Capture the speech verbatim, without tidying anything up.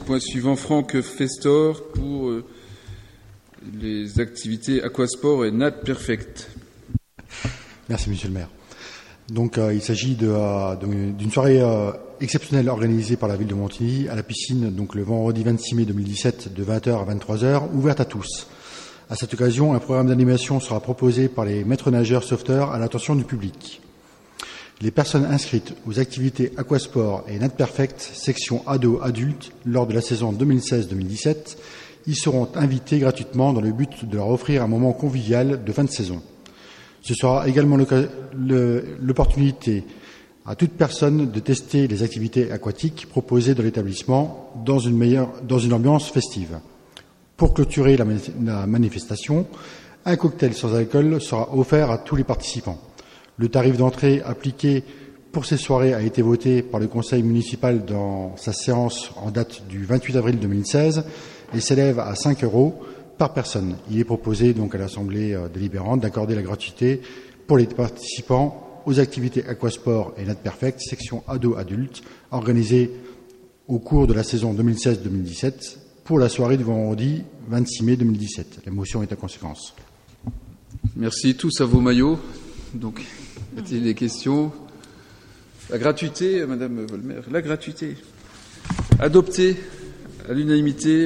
point suivant, Franck Festor pour euh, les activités aquasport et Nat Perfect. Merci, monsieur le maire. Donc, euh, il s'agit de, euh, d'une soirée euh, exceptionnelle organisée par la ville de Montigny à la piscine, donc le vendredi vingt-six mai deux mille dix-sept, de vingt heures à vingt-trois heures, ouverte à tous. À cette occasion, un programme d'animation sera proposé par les maîtres nageurs sauveteurs à l'attention du public. Les personnes inscrites aux activités aquasport et Nat Perfect, section ado adulte, lors de la saison deux mille seize deux mille dix-sept, y seront invités gratuitement dans le but de leur offrir un moment convivial de fin de saison. Ce sera également l'opportunité à toute personne de tester les activités aquatiques proposées dans l'établissement dans une meilleure, dans une ambiance festive. Pour clôturer la, la manifestation, un cocktail sans alcool sera offert à tous les participants. Le tarif d'entrée appliqué pour ces soirées a été voté par le conseil municipal dans sa séance en date du vingt-huit avril deux mille seize et s'élève à cinq euros par personne. Il est proposé donc à l'Assemblée délibérante d'accorder la gratuité pour les participants aux activités aquasport et Nat Perfect, section ado-adulte, organisées au cours de la saison deux mille seize deux mille dix-sept pour la soirée du vendredi vingt-six mai deux mille dix-sept. La motion est à conséquence. Merci. Tous à vos maillots. Donc, y a-t-il des questions? La gratuité, Madame Volmer, la gratuité. Adoptée à l'unanimité.